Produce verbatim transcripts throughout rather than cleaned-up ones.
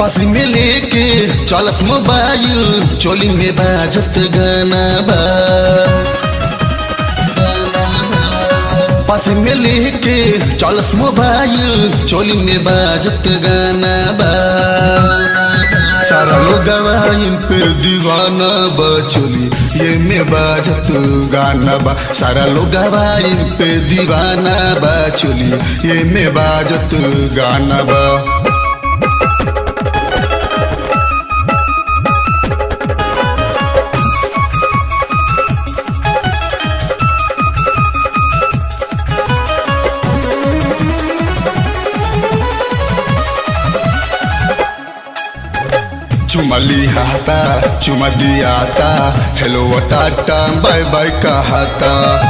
पास में लेके चलस मोबाइल चोली में बाजत गाना बा। पास में लेके चलस मोबाइल चोली में बाजत गाना बा। सारा लोग इन पे दीवाना बा चोली ये में बाजत गाना बा। सारा लोग इन पे दीवाना बा चोली ये में बाजत गाना बा। चुमा लिहाता चुमा दियाता हेलो टाटा बाय बाय कहता।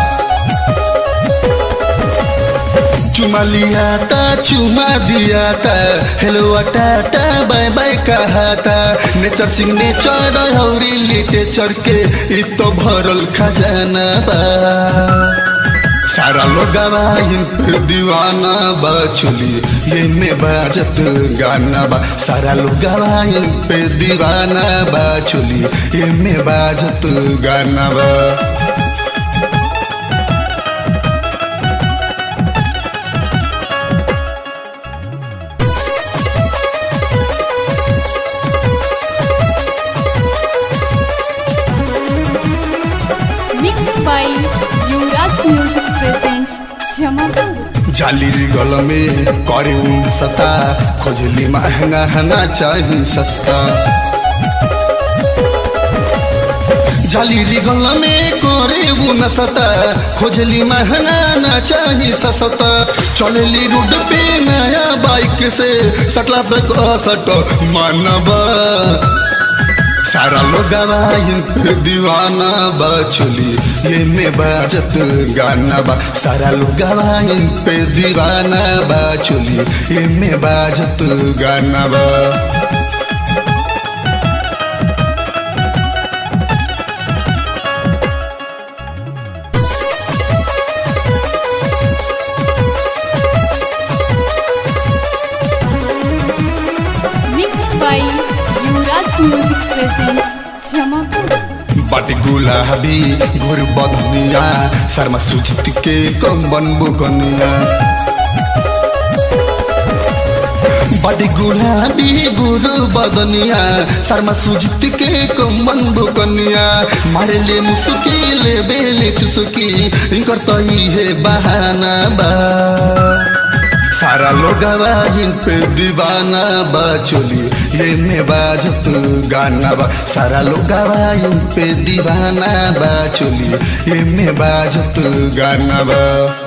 चुमा लियाता चुमा दियाता हेलो टाटा बाय बाय कहता। नेचर सिग्नेचर हौरी लिटरेचर के इ तो भरल खजाना बा। सारा लोग इन पे दीवाना बा चोली ये में बाजत गाना बा। सारा लोग इन पे दीवाना बा चोली ये में बाजत गाना बा। Mixed by Yuvraj music presents Jamapur. जाली गल में करे उन सता खोजली महंगा हना चाही सस्ता। जाली गल में करे उन सता खोजली महंगा ना चाही सस्ता। चलेली रोड पे नया बाइक से सटला पे सट मानबा। सारा लोग इन पे दीवाना बा चोली ये में बाजत गाना बा। सारा लोग इन पे दीवाना बा चोली ये में बाजत गाना बा। Mixed by Yuvraj music presents Jamapur. बाटी गुलाबी घोर बदनिया शर्मा सुजित के कम्बन बुकनिया। बाटी गुलाबी गुरु बदनिया शर्मा सुजित के कम्बन बुकनिया। मारे ले मुसुकी ले बेले चुसुकी इनकर तो है बहाना बा। सारा लोग इन पे दीवाना बा चोली ये में बाजत गाना बा। सारा लोग इन पे दीवाना बा चोली ये में बाजत गाना बा।